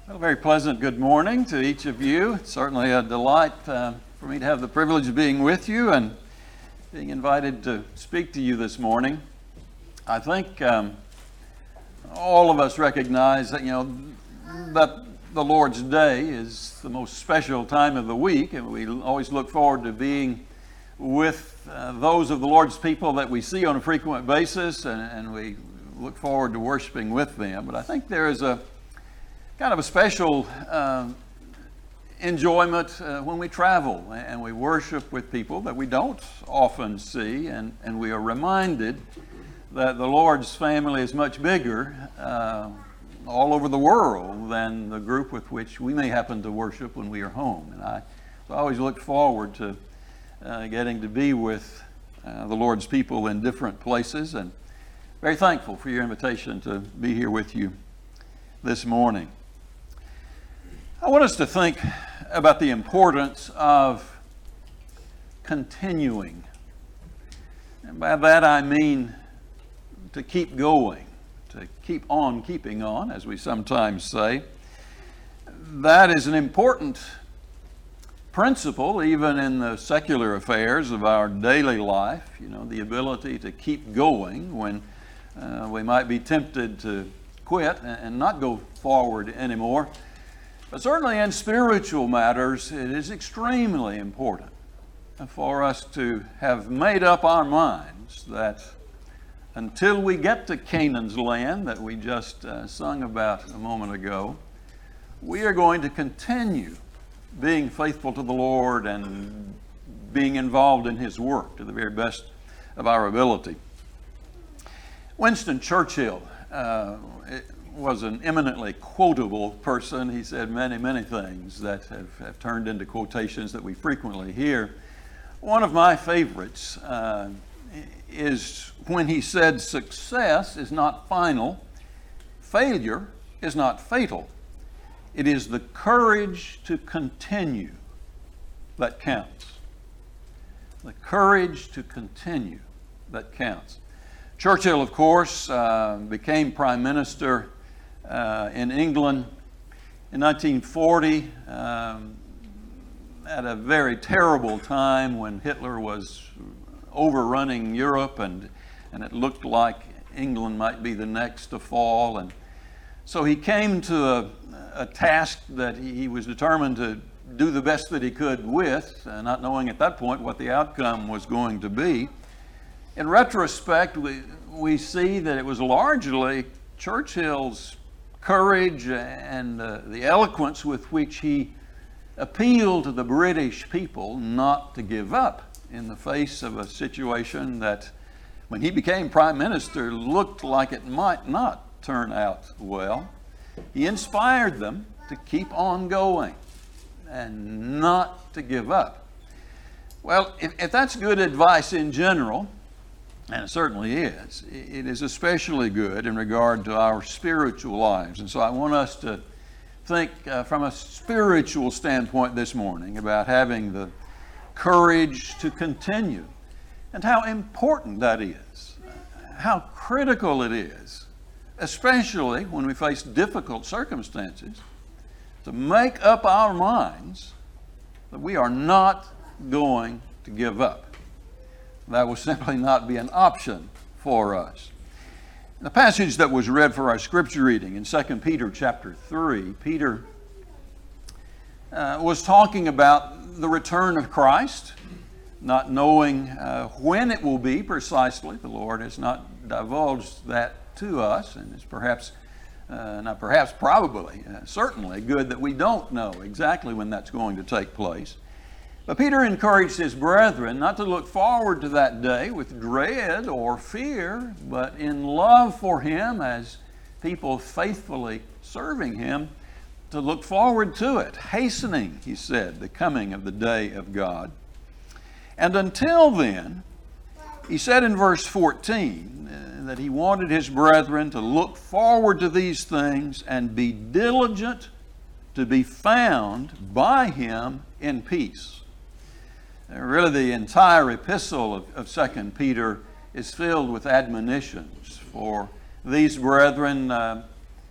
Well, a very pleasant good morning to each of you. It's certainly a delight for me to have the privilege of being with you and being invited to speak to you this morning. I think all of us recognize that, that the Lord's Day is the most special time of the week, and we always look forward to being with those of the Lord's people that we see on a frequent basis, and we look forward to worshiping with them. But I think there is a kind of a special enjoyment when we travel and we worship with people that we don't often see, and we are reminded that the Lord's family is much bigger all over the world than the group with which we may happen to worship when we are home. And I always look forward to getting to be with the Lord's people in different places, and very thankful for your invitation to be here with you this morning. I want us to think about the importance of continuing. And by that I mean to keep going, to keep on keeping on, as we sometimes say. That is an important principle even in the secular affairs of our daily life, the ability to keep going when we might be tempted to quit and not go forward anymore. But certainly in spiritual matters, it is extremely important for us to have made up our minds that until we get to Canaan's land that we just sung about a moment ago, we are going to continue being faithful to the Lord and being involved in His work to the very best of our ability. Winston Churchill was an eminently quotable person. He said many, many things that have turned into quotations that we frequently hear. One of my favorites is when he said, "Success is not final, failure is not fatal. It is the courage to continue that counts." The courage to continue that counts. Churchill, of course, became Prime Minister in England in 1940 at a very terrible time when Hitler was overrunning Europe and it looked like England might be the next to fall. And so he came to a task that he was determined to do the best that he could with, not knowing at that point what the outcome was going to be. In retrospect, we see that it was largely Churchill's courage and the eloquence with which he appealed to the British people not to give up in the face of a situation that, when he became Prime Minister, looked like it might not turn out well. He inspired them to keep on going and not to give up. Well, if that's good advice in general, and it certainly is, it is especially good in regard to our spiritual lives. And so I want us to think from a spiritual standpoint this morning about having the courage to continue and how important that is, how critical it is, especially when we face difficult circumstances, to make up our minds that we are not going to give up. That will simply not be an option for us. The passage that was read for our scripture reading in 2 Peter chapter 3, Peter was talking about the return of Christ, not knowing when it will be precisely. The Lord has not divulged that to us, and it's probably, certainly good that we don't know exactly when that's going to take place. But Peter encouraged his brethren not to look forward to that day with dread or fear, but in love for Him as people faithfully serving Him, to look forward to it, hastening, he said, the coming of the day of God. And until then, he said in verse 14 that he wanted his brethren to look forward to these things and be diligent to be found by Him in peace. Really, the entire epistle of 2 Peter is filled with admonitions for these brethren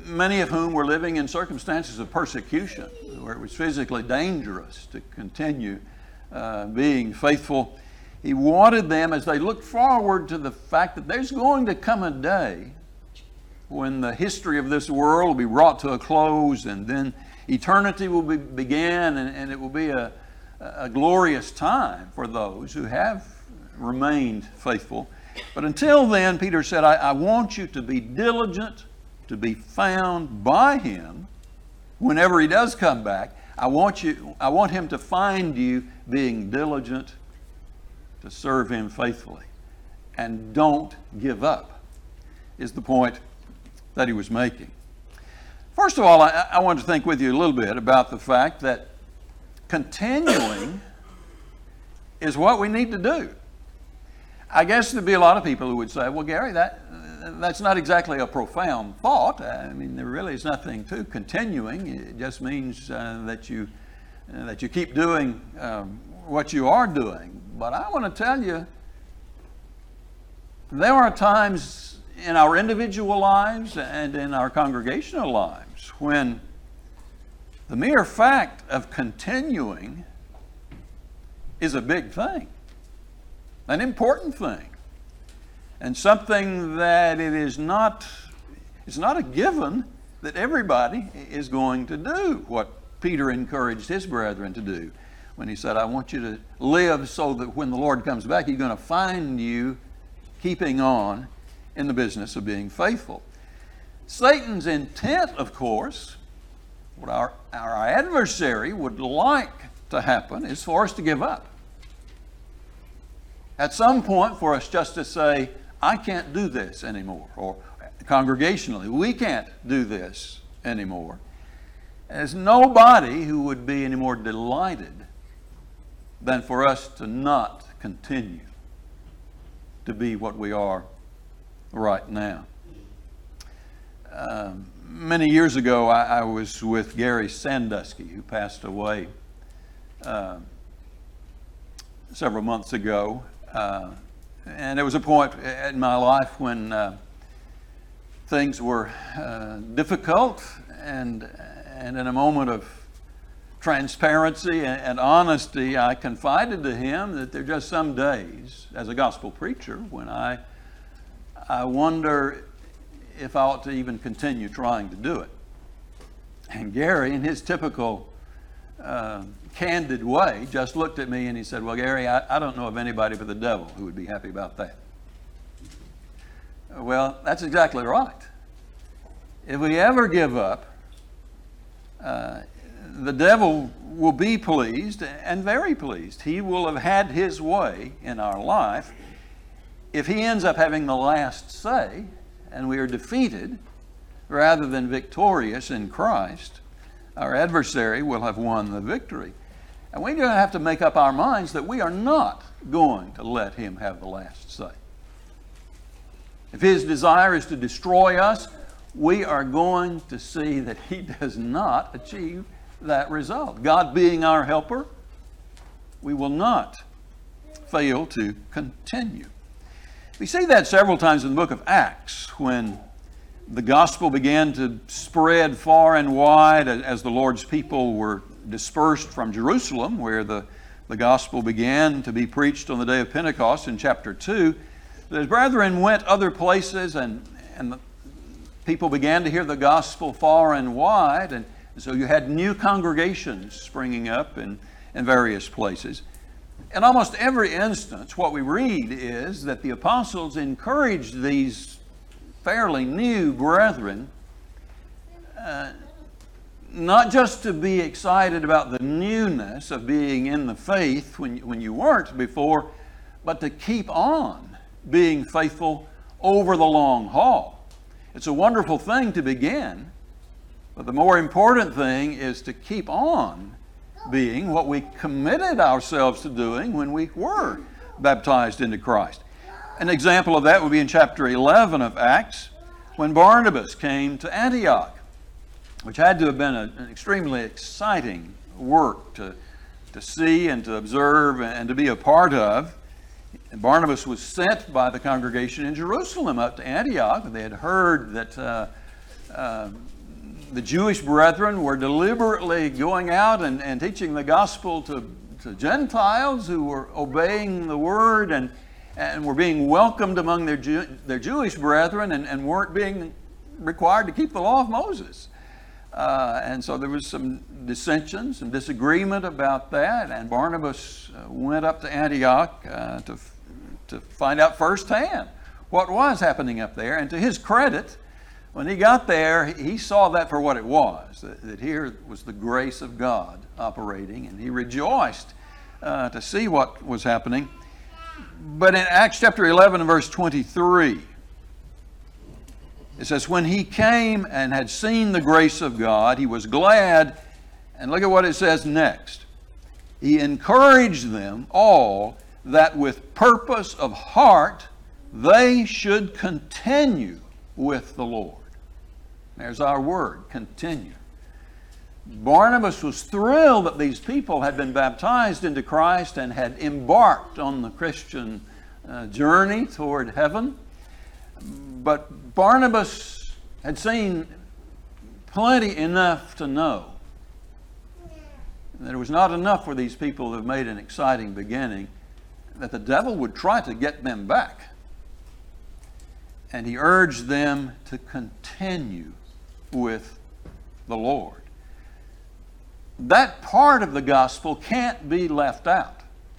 many of whom were living in circumstances of persecution, where it was physically dangerous to continue being faithful. He wanted them, as they looked forward to the fact that there's going to come a day when the history of this world will be brought to a close, and then eternity will begin, and it will be a glorious time for those who have remained faithful. But until then, Peter said, I want you to be diligent to be found by him whenever he does come back. I want him to find you being diligent to serve him faithfully. And don't give up, is the point that he was making. First of all, I want to think with you a little bit about the fact that continuing is what we need to do. I guess there'd be a lot of people who would say, well, Gary, that's not exactly a profound thought. I mean, there really is nothing to continuing. It just means that you keep doing what you are doing. But I want to tell you, there are times in our individual lives and in our congregational lives when the mere fact of continuing is a big thing, an important thing, and something that it's not a given that everybody is going to do what Peter encouraged his brethren to do when he said, I want you to live so that when the Lord comes back, he's going to find you keeping on in the business of being faithful. Satan's intent, of course, what our adversary would like to happen is for us to give up. At some point, for us just to say, I can't do this anymore, or congregationally, we can't do this anymore. There's nobody who would be any more delighted than for us to not continue to be what we are right now. Many years ago, I was with Gary Sandusky, who passed away several months ago. And there was a point in my life when things were difficult, and in a moment of transparency and honesty, I confided to him that there are just some days as a gospel preacher when I wonder if I ought to even continue trying to do it. And Gary, in his typical candid way, just looked at me and he said, well, Gary, I don't know of anybody but the devil who would be happy about that. Well, that's exactly right. If we ever give up, the devil will be pleased, and very pleased. He will have had his way in our life. If he ends up having the last say, and we are defeated rather than victorious in Christ, our adversary will have won the victory. And we're going to have to make up our minds that we are not going to let him have the last say. If his desire is to destroy us, we are going to see that he does not achieve that result. God being our helper, we will not fail to continue. We see that several times in the book of Acts when the gospel began to spread far and wide as the Lord's people were dispersed from Jerusalem, where the gospel began to be preached on the day of Pentecost in chapter 2. His brethren went other places, and the people began to hear the gospel far and wide, and so you had new congregations springing up in various places. In almost every instance, what we read is that the apostles encouraged these fairly new brethren not just to be excited about the newness of being in the faith when you weren't before, but to keep on being faithful over the long haul. It's a wonderful thing to begin, but the more important thing is to keep on being what we committed ourselves to doing when we were baptized into Christ. An example of that would be in chapter 11 of Acts, when Barnabas came to Antioch, which had to have been an extremely exciting work to see and to observe and to be a part of. And Barnabas was sent by the congregation in Jerusalem up to Antioch. They had heard that the Jewish brethren were deliberately going out and teaching the gospel to Gentiles who were obeying the word and were being welcomed among their Jewish brethren and weren't being required to keep the law of Moses. And so there was some dissension, some disagreement about that, and Barnabas went up to Antioch to find out firsthand what was happening up there. And to his credit, when he got there, he saw that for what it was, that here was the grace of God operating, and he rejoiced to see what was happening. But in Acts chapter 11 and verse 23, it says, when he came and had seen the grace of God, he was glad. And look at what it says next. He encouraged them all that with purpose of heart they should continue with the Lord. There's our word, continue. Barnabas was thrilled that these people had been baptized into Christ and had embarked on the Christian journey toward heaven. But Barnabas had seen plenty enough to know that it was not enough for these people to have made an exciting beginning, that the devil would try to get them back. And he urged them to continue with the Lord. That part of the gospel can't be left out.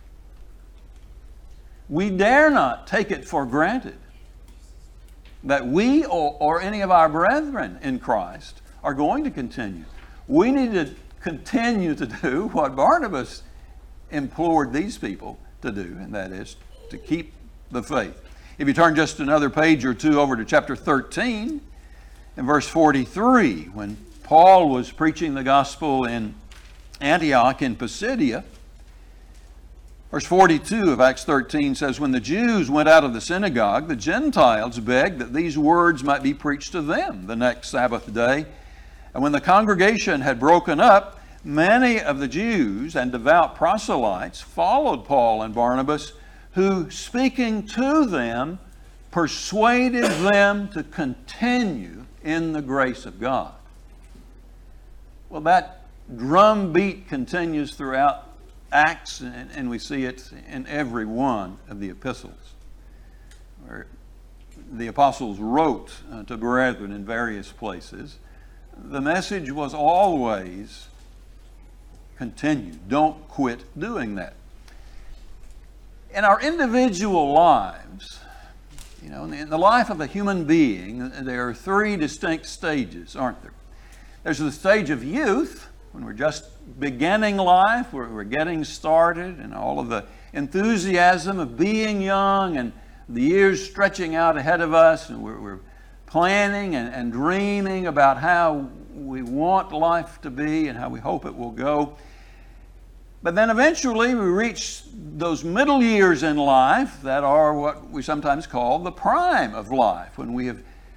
We dare not take it for granted that we or any of our brethren in Christ are going to continue. We need to continue to do what Barnabas implored these people to do, and that is to keep the faith. If you turn just another page or two over to chapter 13, in verse 43, when Paul was preaching the gospel in Antioch in Pisidia, verse 42 of Acts 13 says, when the Jews went out of the synagogue, the Gentiles begged that these words might be preached to them the next Sabbath day. And when the congregation had broken up, many of the Jews and devout proselytes followed Paul and Barnabas, who, speaking to them, persuaded them to continue in the grace of God. Well, that drumbeat continues throughout Acts, and we see it in every one of the epistles, where the apostles wrote to brethren in various places. The message was always continue. Don't quit doing that. In our individual lives, in the life of a human being, there are three distinct stages, aren't there? There's the stage of youth, when we're just beginning life, we're getting started, and all of the enthusiasm of being young and the years stretching out ahead of us, and we're planning and dreaming about how we want life to be and how we hope it will go. But then eventually we reach those middle years in life that are what we sometimes call the prime of life, when we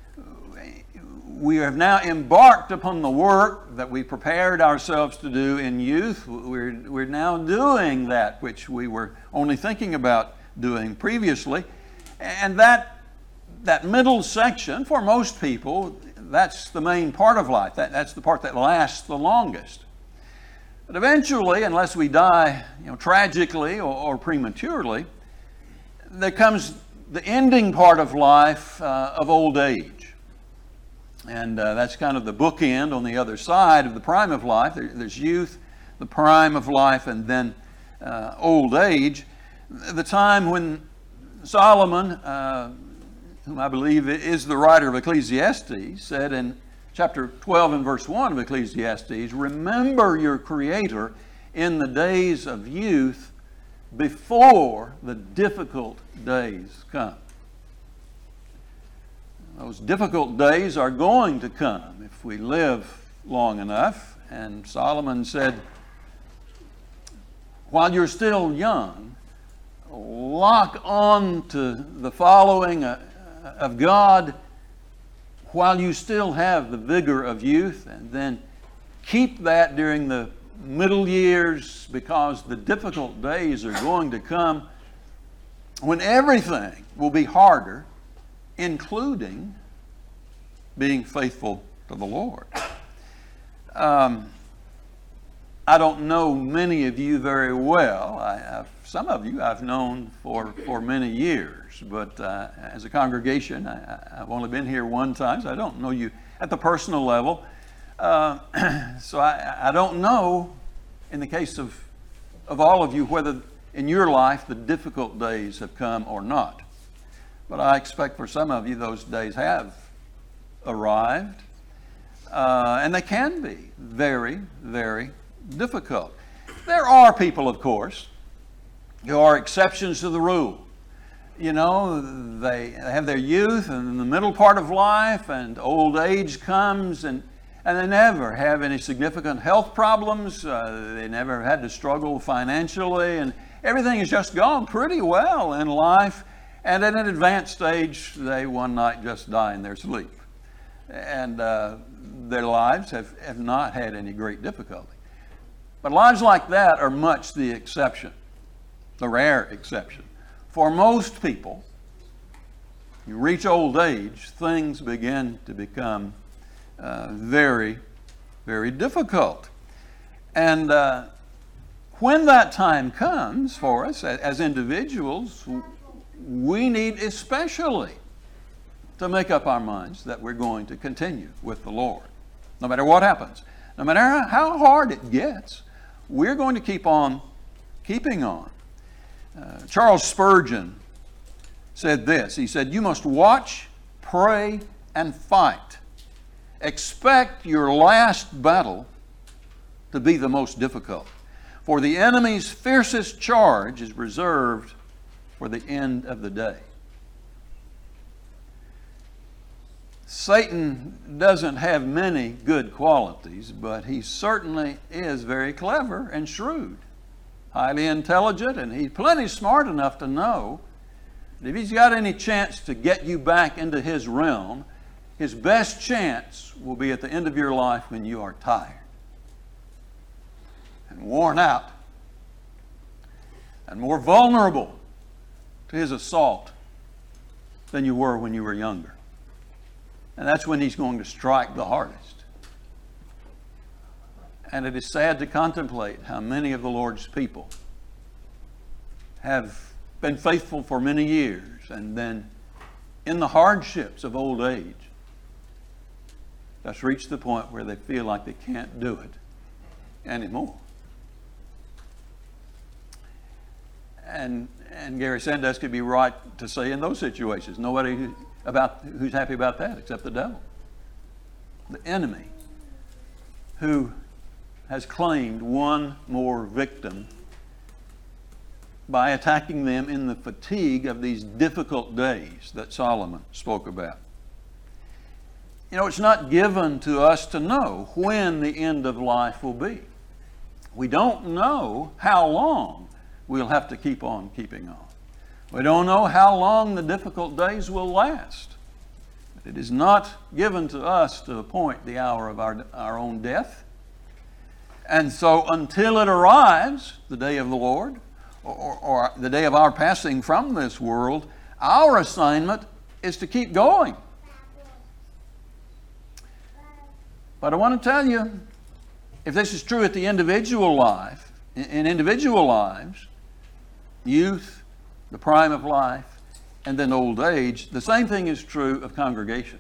have now embarked upon the work that we prepared ourselves to do in youth. We're now doing that which we were only thinking about doing previously. And that middle section, for most people, that's the main part of life. That's the part that lasts the longest. But eventually, unless we die tragically or prematurely, there comes the ending part of life of old age. And that's kind of the bookend on the other side of the prime of life. There's youth, the prime of life, and then old age. The time when Solomon, whom I believe is the writer of Ecclesiastes, said in chapter 12 and verse 1 of Ecclesiastes, remember your Creator in the days of youth before the difficult days come. Those difficult days are going to come if we live long enough. And Solomon said, while you're still young, lock on to the following of God while you still have the vigor of youth, and then keep that during the middle years, because the difficult days are going to come when everything will be harder, including being faithful to the Lord. I don't know many of you very well. Some of you I've known for many years, but as a congregation, I've only been here one time, so I don't know you at the personal level. So I don't know, in the case of all of you, whether in your life the difficult days have come or not. But I expect for some of you those days have arrived, and they can be very, very difficult. There are people, of course, who are exceptions to the rule. You know, they have their youth and in the middle part of life, and old age comes, and they never have any significant health problems. They never had to struggle financially, and everything has just gone pretty well in life. And at an advanced stage, they one night just die in their sleep. And their lives have not had any great difficulty. But lives like that are much the exception, the rare exception. For most people, you reach old age, things begin to become very, very difficult. And when that time comes for us as individuals, we need especially to make up our minds that we're going to continue with the Lord. No matter what happens, no matter how hard it gets, we're going to keep on keeping on. Charles Spurgeon said this. He said, "You must watch, pray, and fight. Expect your last battle to be the most difficult, for the enemy's fiercest charge is reserved for the end of the day." Satan doesn't have many good qualities, but he certainly is very clever and shrewd, highly intelligent, and he's plenty smart enough to know that if he's got any chance to get you back into his realm, his best chance will be at the end of your life when you are tired and worn out and more vulnerable to his assault than you were when you were younger. And that's when he's going to strike the hardest. And it is sad to contemplate how many of the Lord's people have been faithful for many years, and then in the hardships of old age, that's reached the point where they feel like they can't do it anymore. And Gary Sandusky could be right to say in those situations, nobody who's happy about that except the devil. The enemy who has claimed one more victim by attacking them in the fatigue of these difficult days that Solomon spoke about. You know, it's not given to us to know when the end of life will be. We don't know how long we'll have to keep on keeping on. We don't know how long the difficult days will last. It is not given to us to appoint the hour of our own death. And so until it arrives, the day of the Lord, or the day of our passing from this world, our assignment is to keep going. But I want to tell you, if this is true at the individual life, in individual lives, youth, the prime of life, and then old age, the same thing is true of congregations.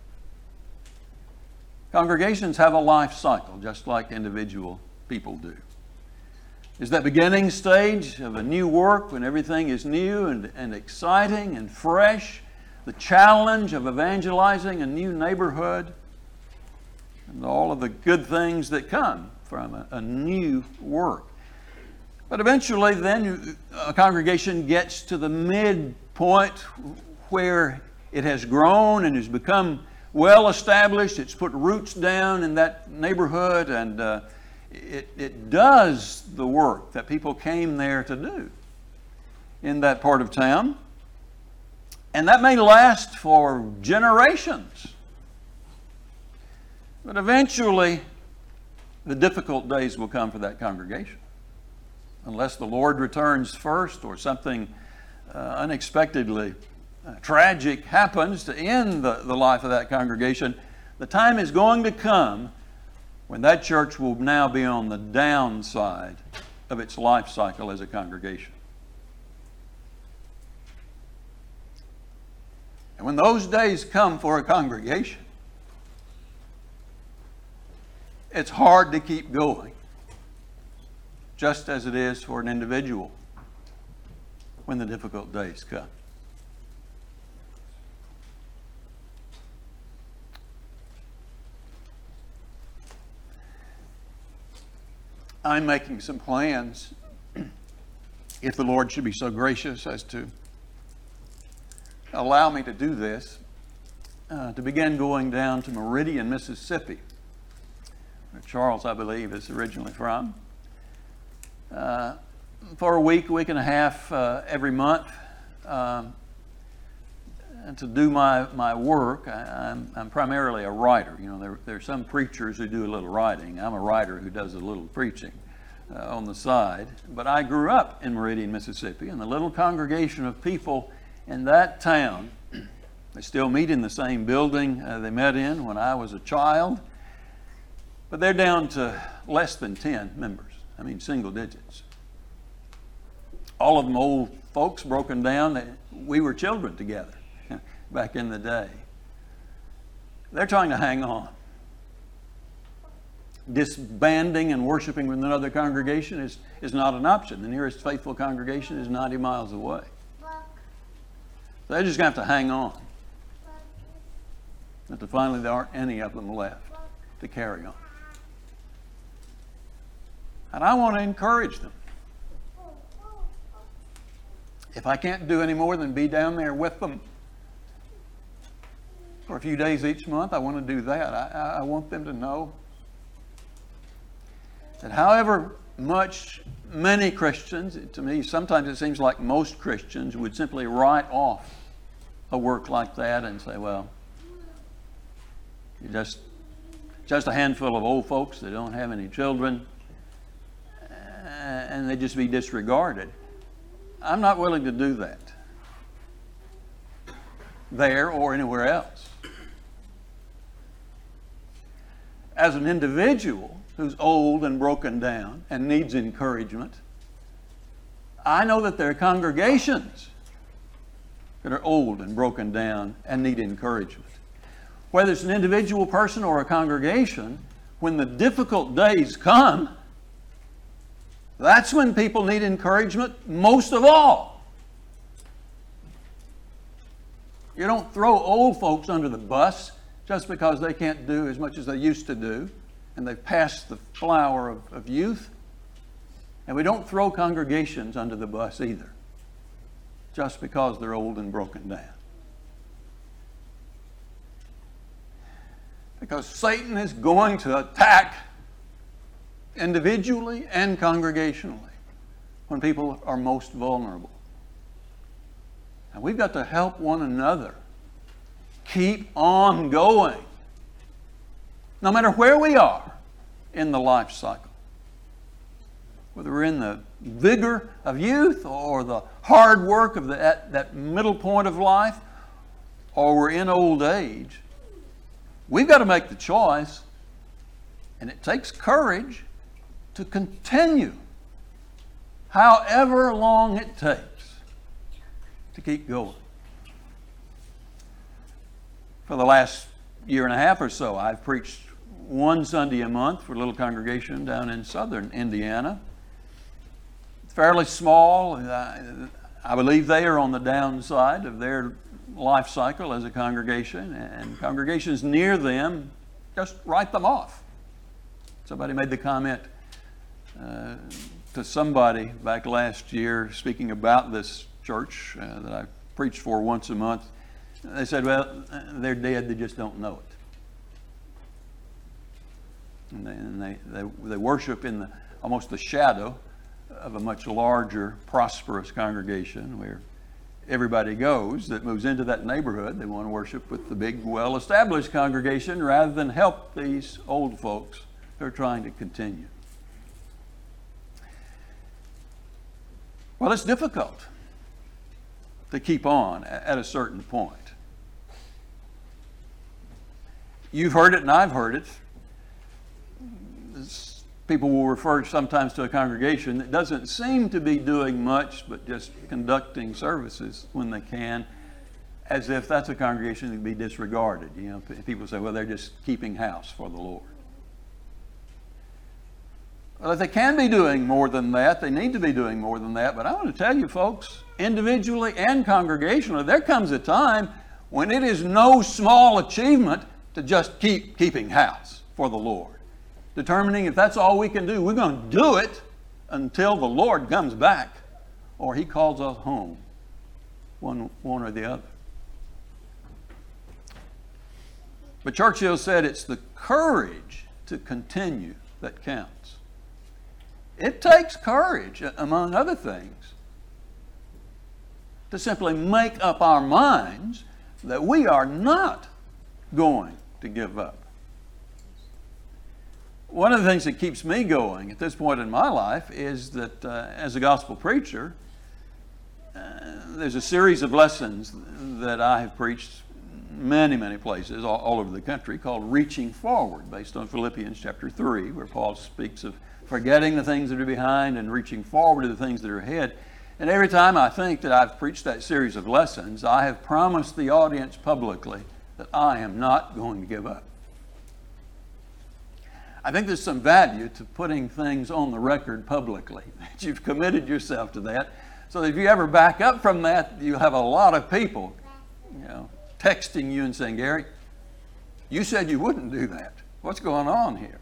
Congregations have a life cycle, just like individual people do. There's that beginning stage of a new work when everything is new and exciting and fresh, the challenge of evangelizing a new neighborhood, and all of the good things that come from a new work. But eventually then a congregation gets to the midpoint where it has grown and has become well established. It's put roots down in that neighborhood, and it does the work that people came there to do in that part of town. And that may last for generations. But eventually, the difficult days will come for that congregation. Unless the Lord returns first or something unexpectedly tragic happens to end the life of that congregation, the time is going to come when that church will now be on the downside of its life cycle as a congregation. And when those days come for a congregation, it's hard to keep going, just as it is for an individual when the difficult days come. I'm making some plans, if the Lord should be so gracious as to allow me to do this, to begin going down to Meridian, Mississippi, where Charles, I believe, is originally from, for a week and a half every month, and to do my work. I'm primarily a writer. You know, there are some preachers who do a little writing. I'm a writer who does a little preaching on the side. But I grew up in Meridian, Mississippi, and the little congregation of people in that town, they still meet in the same building they met in when I was a child, but they're down to less than 10 members. I mean, single digits. All of them old folks, broken down. We were children together back in the day. They're trying to hang on. Disbanding and worshiping with another congregation is not an option. The nearest faithful congregation is 90 miles away. They're just going to have to hang on. Until finally there aren't any of them left to carry on. And I want to encourage them. If I can't do any more than be down there with them for a few days each month, I want to do that. I want them to know that however much many Christians, to me, sometimes it seems like most Christians would simply write off a work like that and say, well, you're just a handful of old folks that don't have any children, and they just be disregarded. I'm not willing to do that there or anywhere else. As an individual who's old and broken down and needs encouragement, I know that there are congregations that are old and broken down and need encouragement. Whether it's an individual person or a congregation, when the difficult days come, that's when people need encouragement most of all. You don't throw old folks under the bus just because they can't do as much as they used to do and they've passed the flower of youth. And we don't throw congregations under the bus either just because they're old and broken down. Because Satan is going to attack individually and congregationally when people are most vulnerable. And we've got to help one another keep on going, no matter where we are in the life cycle. Whether we're in the vigor of youth or the hard work of that middle point of life, or we're in old age, we've got to make the choice, and it takes courage to continue however long it takes to keep going. For the last year and a half or so, I've preached one Sunday a month for a little congregation down in southern Indiana. Fairly small. I believe they are on the downside of their life cycle as a congregation, and congregations near them just write them off. Somebody made the comment to somebody back last year speaking about this church that I preached for once a month. They said, well, they're dead, they just don't know it. And they worship in almost the shadow of a much larger, prosperous congregation where everybody goes that moves into that neighborhood. They want to worship with the big, well-established congregation rather than help these old folks who are trying to continue. Well, it's difficult to keep on at a certain point. You've heard it and I've heard it. people will refer sometimes to a congregation that doesn't seem to be doing much but just conducting services when they can, as if that's a congregation that can be disregarded. You know, people say, well, they're just keeping house for the Lord. Well, if they can be doing more than that, they need to be doing more than that. But I want to tell you, folks, individually and congregationally, there comes a time when it is no small achievement to just keep keeping house for the Lord. Determining if that's all we can do, we're going to do it until the Lord comes back or He calls us home, one or the other. But Churchill said it's the courage to continue that counts. It takes courage, among other things, to simply make up our minds that we are not going to give up. One of the things that keeps me going at this point in my life is that as a gospel preacher, there's a series of lessons that I have preached many places all over the country called Reaching Forward, based on Philippians chapter 3, where Paul speaks of forgetting the things that are behind and reaching forward to the things that are ahead. And every time I think that I've preached that series of lessons, I have promised the audience publicly that I am not going to give up. I think there's some value to putting things on the record publicly, that you've committed yourself to that, so that if you ever back up from that, you have a lot of people, texting you and saying, Gary, you said you wouldn't do that. What's going on here?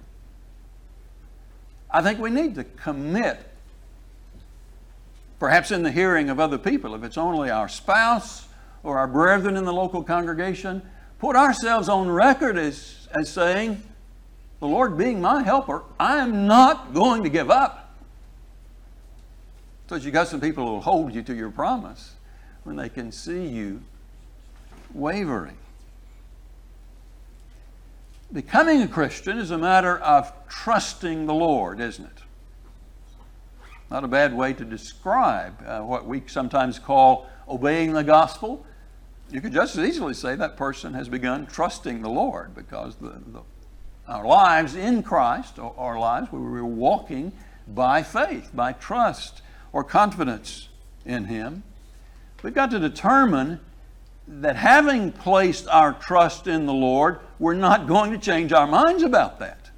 I think we need to commit, perhaps in the hearing of other people, if it's only our spouse or our brethren in the local congregation, put ourselves on record as saying, the Lord being my helper, I am not going to give up. So you got some people who will hold you to your promise when they can see you wavering. Becoming a Christian is a matter of trusting the Lord, isn't it? Not a bad way to describe what we sometimes call obeying the gospel. You could just as easily say that person has begun trusting the Lord, because our lives in Christ are lives where we're walking by faith, by trust or confidence in Him. We've got to determine that having placed our trust in the Lord, we're not going to change our minds about that.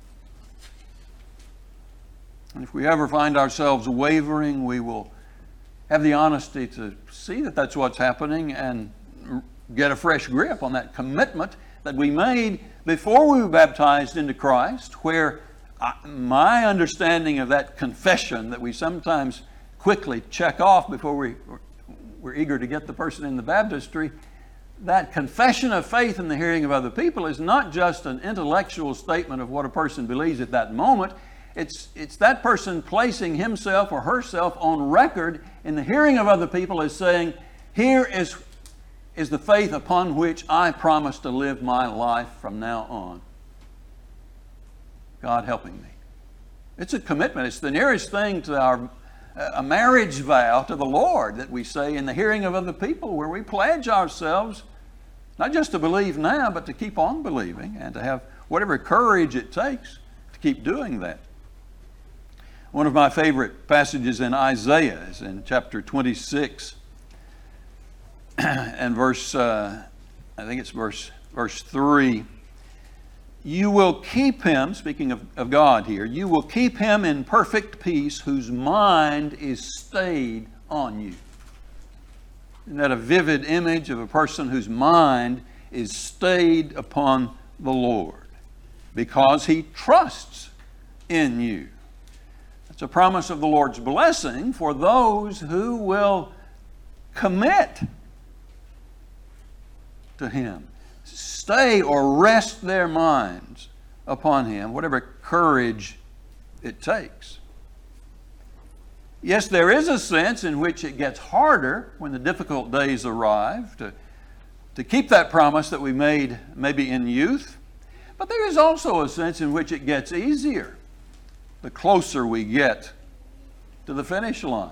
And if we ever find ourselves wavering, we will have the honesty to see that that's what's happening and get a fresh grip on that commitment that we made before we were baptized into Christ, where my understanding of that confession that we sometimes quickly check off before we're eager to get the person in the baptistry, that confession of faith in the hearing of other people is not just an intellectual statement of what a person believes at that moment. It's that person placing himself or herself on record in the hearing of other people as saying, here is the faith upon which I promise to live my life from now on. God helping me. It's a commitment. It's the nearest thing to a marriage vow to the Lord that we say in the hearing of other people, where we pledge ourselves not just to believe now, but to keep on believing and to have whatever courage it takes to keep doing that. One of my favorite passages in Isaiah is in chapter 26 and verse 3. You will keep him, speaking of God here, you will keep him in perfect peace whose mind is stayed on you. Isn't that a vivid image of a person whose mind is stayed upon the Lord because he trusts in you? That's a promise of the Lord's blessing for those who will commit to him. Stay or rest their minds upon him, whatever courage it takes. Yes, there is a sense in which it gets harder when the difficult days arrive to keep that promise that we made maybe in youth, but there is also a sense in which it gets easier the closer we get to the finish line.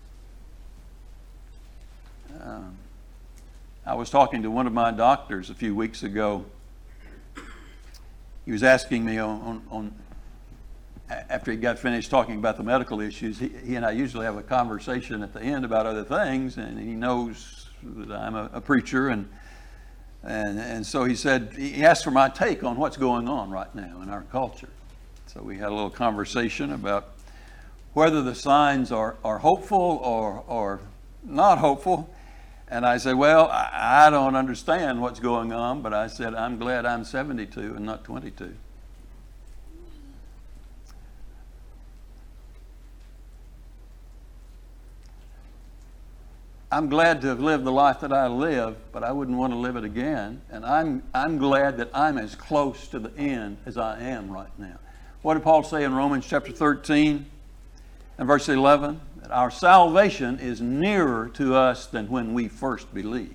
I was talking to one of my doctors a few weeks ago. He was asking me on after he got finished talking about the medical issues, he and I usually have a conversation at the end about other things, and he knows that I'm a preacher, and so he said, he asked for my take on what's going on right now in our culture. So we had a little conversation about whether the signs are hopeful or not hopeful. And I said, well, I don't understand what's going on, but I said, I'm glad I'm 72 and not 22. I'm glad to have lived the life that I live, but I wouldn't want to live it again. And I'm glad that I'm as close to the end as I am right now. What did Paul say in Romans chapter 13 and verse 11? That our salvation is nearer to us than when we first believed.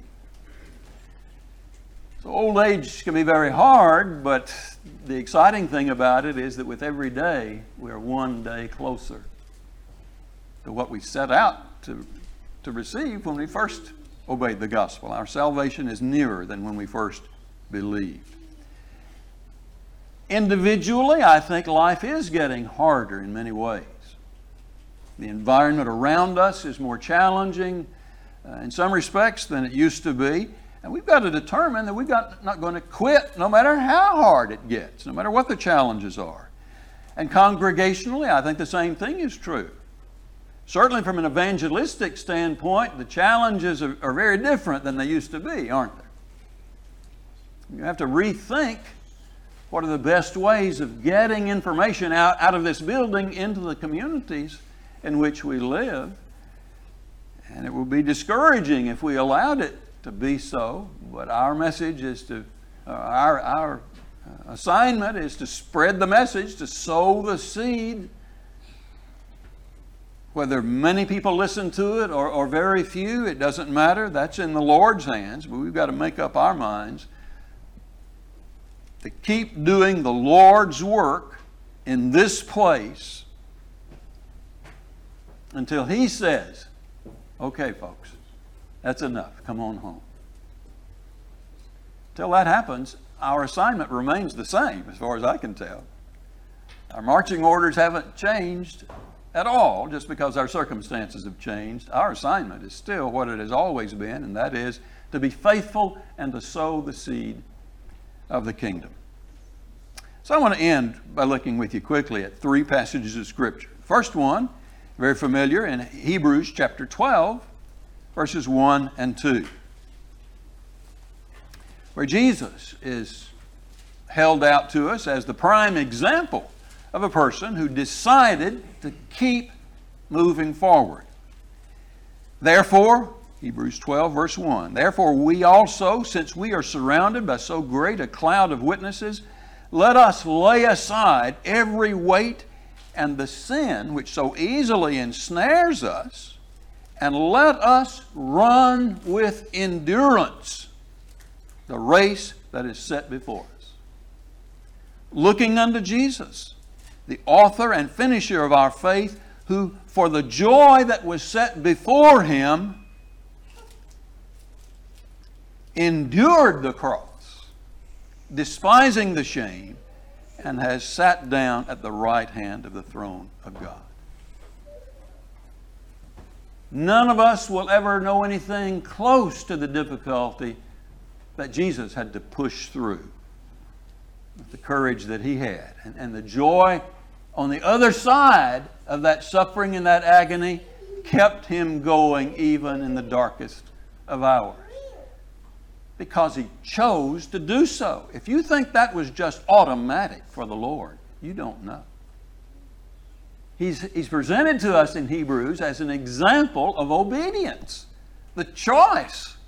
So old age can be very hard, but the exciting thing about it is that with every day, we're one day closer to what we set out to receive when we first obeyed the gospel. Our salvation is nearer than when we first believed. Individually, I think life is getting harder in many ways. The environment around us is more challenging in some respects than it used to be. And we've got to determine that we're not going to quit no matter how hard it gets, no matter what the challenges are. And congregationally, I think the same thing is true. Certainly from an evangelistic standpoint, the challenges are very different than they used to be, aren't they? You have to rethink what are the best ways of getting information out of this building into the communities in which we live. And it will be discouraging if we allowed it to be so, but our message is to, our assignment is to spread the message, to sow the seed. Whether many people listen to it or very few, it doesn't matter. That's in the Lord's hands, but we've got to make up our minds to keep doing the Lord's work in this place until He says, okay, folks, that's enough. Come on home. Till that happens, our assignment remains the same as far as I can tell. Our marching orders haven't changed at all just because our circumstances have changed. Our assignment is still what it has always been, and that is to be faithful and to sow the seed of the kingdom. So I want to end by looking with you quickly at three passages of Scripture. The first one, very familiar, in Hebrews chapter 12, verses 1 and 2, where Jesus is held out to us as the prime example of a person who decided to keep moving forward. Therefore, Hebrews 12, verse 1, therefore we also, since we are surrounded by so great a cloud of witnesses, let us lay aside every weight and the sin which so easily ensnares us, and let us run with endurance the race that is set before us. Looking unto Jesus, the author and finisher of our faith, who for the joy that was set before Him endured the cross, despising the shame, and has sat down at the right hand of the throne of God. None of us will ever know anything close to the difficulty that Jesus had to push through, with the courage that He had, and the joy on the other side of that suffering and that agony kept Him going even in the darkest of hours, because He chose to do so. If you think that was just automatic for the Lord, you don't know. He's presented to us in Hebrews as an example of obedience, the choice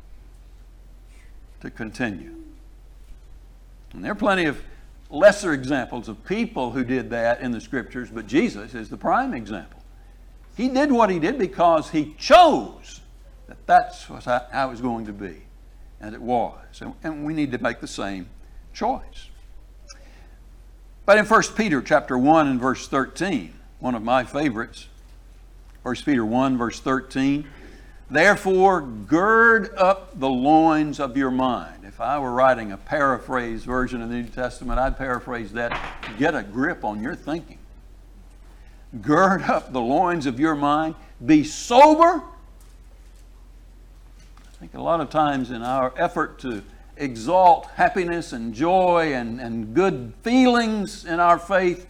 to continue. And there are plenty of lesser examples of people who did that in the Scriptures, but Jesus is the prime example. He did what He did because He chose that that's how it was going to be. And it was. And we need to make the same choice. But in 1 Peter chapter 1 and verse 13, one of my favorites, 1 Peter 1 verse 13, therefore gird up the loins of your mind. If I were writing a paraphrased version of the New Testament, I'd paraphrase that, get a grip on your thinking. Gird up the loins of your mind. Be sober. I think a lot of times in our effort to exalt happiness and joy and good feelings in our faith,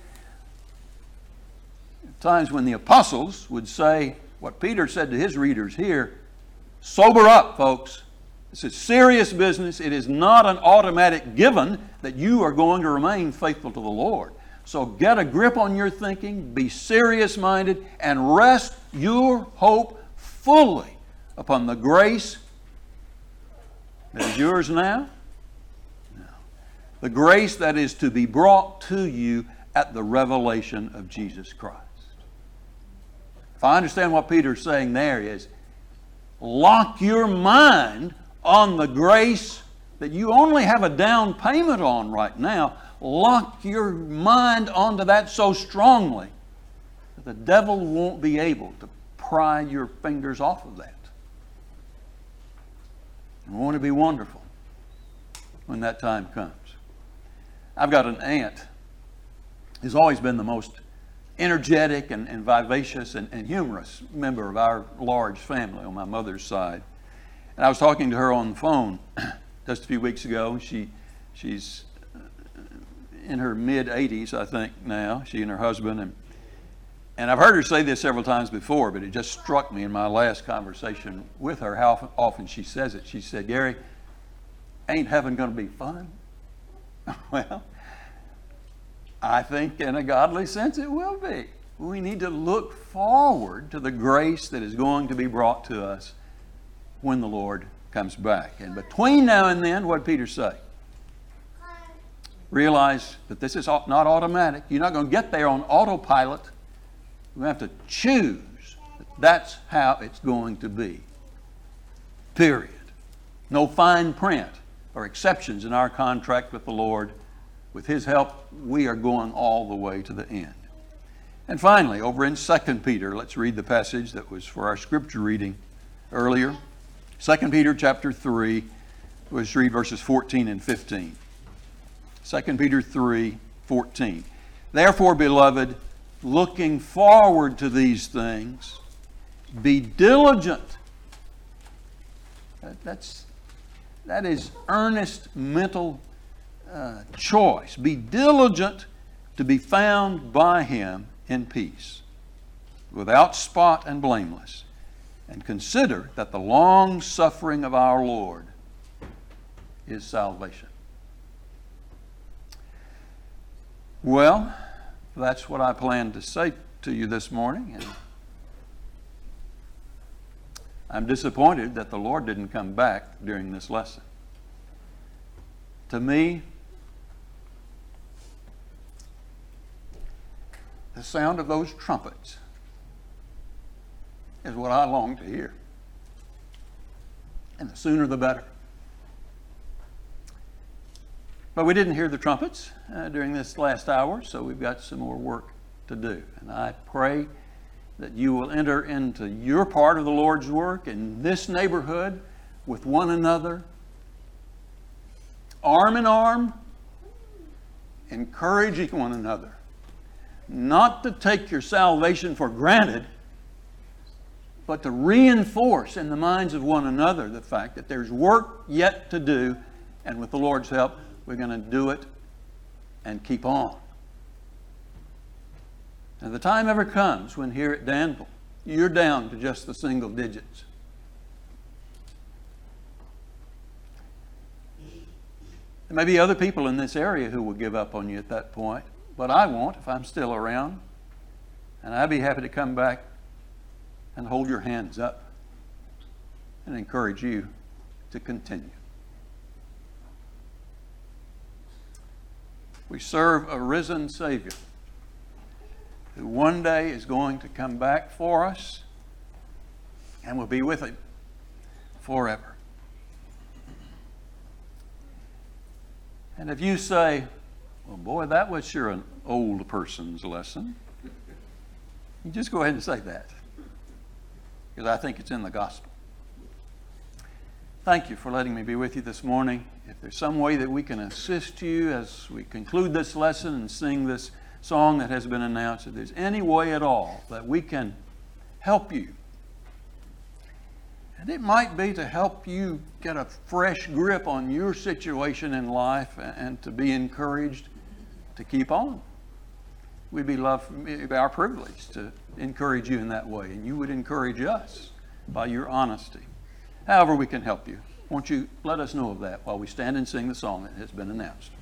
times when the apostles would say what Peter said to his readers here, sober up, folks. This is serious business. It is not an automatic given that you are going to remain faithful to the Lord. So get a grip on your thinking, be serious-minded, and rest your hope fully upon the grace that is yours now. No. The grace that is to be brought to you at the revelation of Jesus Christ. If I understand what Peter's saying there is, lock your mind on the grace that you only have a down payment on right now. Lock your mind onto that so strongly that the devil won't be able to pry your fingers off of that. And won't it be wonderful when that time comes? I've got an aunt who's always been the most energetic and vivacious and humorous member of our large family on my mother's side. And I was talking to her on the phone just a few weeks ago. She's in her mid-80s, I think, now, she and her husband. And I've heard her say this several times before, but it just struck me in my last conversation with her how often she says it. She said, Gary, ain't heaven going to be fun? Well, I think in a godly sense it will be. We need to look forward to the grace that is going to be brought to us when the Lord comes back. And between now and then, what did Peter say? Realize that this is not automatic. You're not going to get there on autopilot. We have to choose that that's how it's going to be. Period. No fine print or exceptions in our contract with the Lord. With His help, we are going all the way to the end. And finally, over in 2 Peter, let's read the passage that was for our scripture reading earlier. 2 Peter chapter 3, let's read verses 14 and 15. 2 Peter 3, 14. Therefore, beloved, looking forward to these things, be diligent. That is earnest mental choice. Be diligent to be found by Him in peace, without spot and blameless. And consider that the long suffering of our Lord is salvation. Well, that's what I plan to say to you this morning. And I'm disappointed that the Lord didn't come back during this lesson. To me, the sound of those trumpets is what I long to hear. And the sooner the better. But we didn't hear the trumpets during this last hour, so we've got some more work to do. And I pray that you will enter into your part of the Lord's work in this neighborhood with one another, arm in arm, encouraging one another. Not to take your salvation for granted, but to reinforce in the minds of one another the fact that there's work yet to do, and with the Lord's help, we're going to do it and keep on. And the time ever comes when here at Danville, you're down to just the single digits. There may be other people in this area who will give up on you at that point, but I won't if I'm still around. And I'd be happy to come back and hold your hands up and encourage you to continue. We serve a risen Savior who one day is going to come back for us and will be with Him forever. And if you say, well, boy, that was sure an old person's lesson, you just go ahead and say that, because I think it's in the gospel. Thank you for letting me be with you this morning. If there's some way that we can assist you as we conclude this lesson and sing this song that has been announced, if there's any way at all that we can help you, and it might be to help you get a fresh grip on your situation in life and to be encouraged to keep on. It'd be our privilege to encourage you in that way, and you would encourage us by your honesty. However we can help you, won't you let us know of that while we stand and sing the song that has been announced.